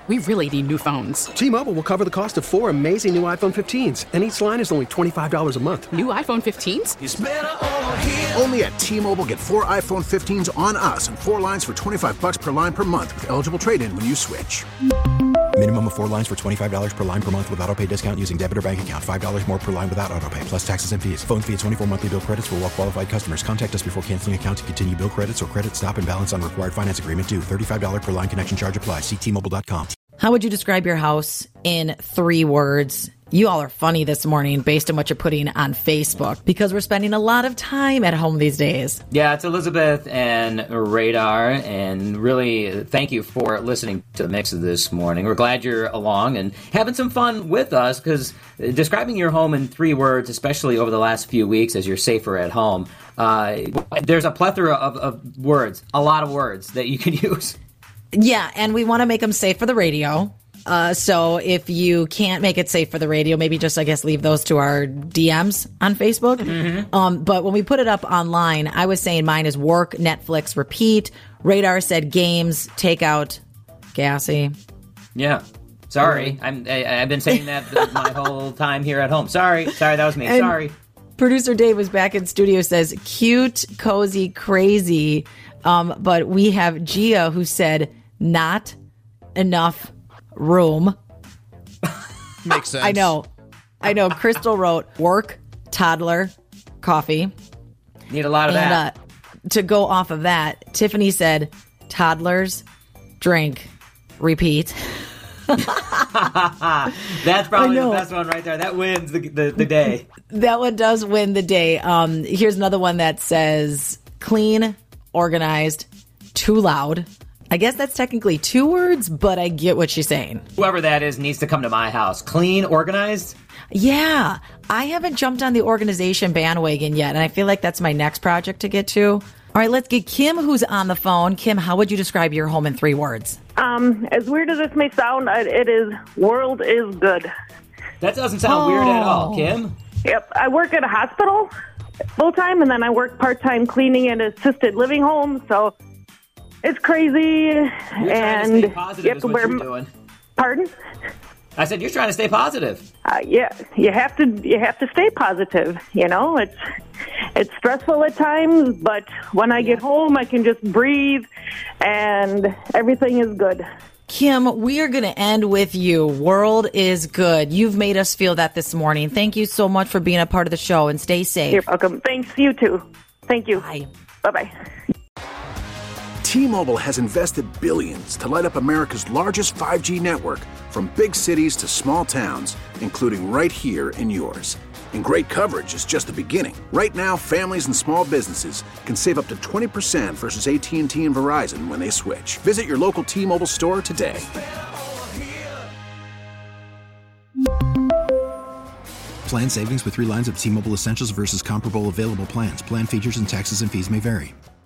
We really need new phones. T-Mobile will cover the cost of 4 amazing new iPhone 15s, and each line is only $25 a month. New iPhone 15s? It's better over here. Only at T-Mobile, get 4 iPhone 15s on us and 4 lines for $25 per line per month with eligible trade-in when you switch. Minimum of 4 lines for $25 per line per month with autopay discount using debit or bank account. $5 more per line without autopay, plus taxes and fees. Phone fee at 24 monthly bill credits for well-qualified customers. Contact us before canceling account to continue bill credits or credit stop and balance on required finance agreement due. $35 per line connection charge applies. See T-Mobile.com. How would you describe your house in 3 words? You all are funny this morning based on what you're putting on Facebook because we're spending a lot of time at home these days. Yeah, it's Elizabeth and Radar, and really thank you for listening to the mix this morning. We're glad you're along and having some fun with us because describing your home in 3 words, especially over the last few weeks as you're safer at home, there's a plethora of words, a lot of words that you can use. Yeah, and we want to make them safe for the radio. So if you can't make it safe for the radio, maybe just, I guess, leave those to our DMs on Facebook. Mm-hmm. But when we put it up online, I was saying mine is work, Netflix, repeat. Radar said games, takeout, gassy. Yeah. Sorry. I've been saying that my whole time here at home. Sorry, that was me. And sorry. Producer Dave was back in studio, says cute, cozy, crazy. But we have Gia who said not enough room. Makes sense. I know. Crystal wrote work, toddler, coffee. Need a lot of that. To go off of that, Tiffany said toddlers, drink, repeat. That's probably the best one right there. That wins the day. That one does win the day. Here's another one that says clean, organized, too loud. I guess that's technically 2 words, but I get what she's saying. Whoever that is needs to come to my house. Clean, organized? Yeah. I haven't jumped on the organization bandwagon yet, and I feel like that's my next project to get to. All right, let's get Kim, who's on the phone. Kim, how would you describe your home in 3 words? As weird as this may sound, it is world is good. That doesn't sound weird at all, Kim. Yep. I work at a hospital full-time, and then I work part-time cleaning in an assisted living home, so it's crazy. You're trying to stay positive is what you're doing. Pardon? I said you're trying to stay positive. Yeah, you have to stay positive. You know, it's stressful at times, but when I get home, I can just breathe, and everything is good. Kim, we are going to end with you. World is good. You've made us feel that this morning. Thank you so much for being a part of the show, and stay safe. You're welcome. Thanks, you too. Thank you. Bye. Bye-bye. T-Mobile has invested billions to light up America's largest 5G network, from big cities to small towns, including right here in yours. And great coverage is just the beginning. Right now, families and small businesses can save up to 20% versus AT&T and Verizon when they switch. Visit your local T-Mobile store today. Plan savings with 3 lines of T-Mobile Essentials versus comparable available plans. Plan features and taxes and fees may vary.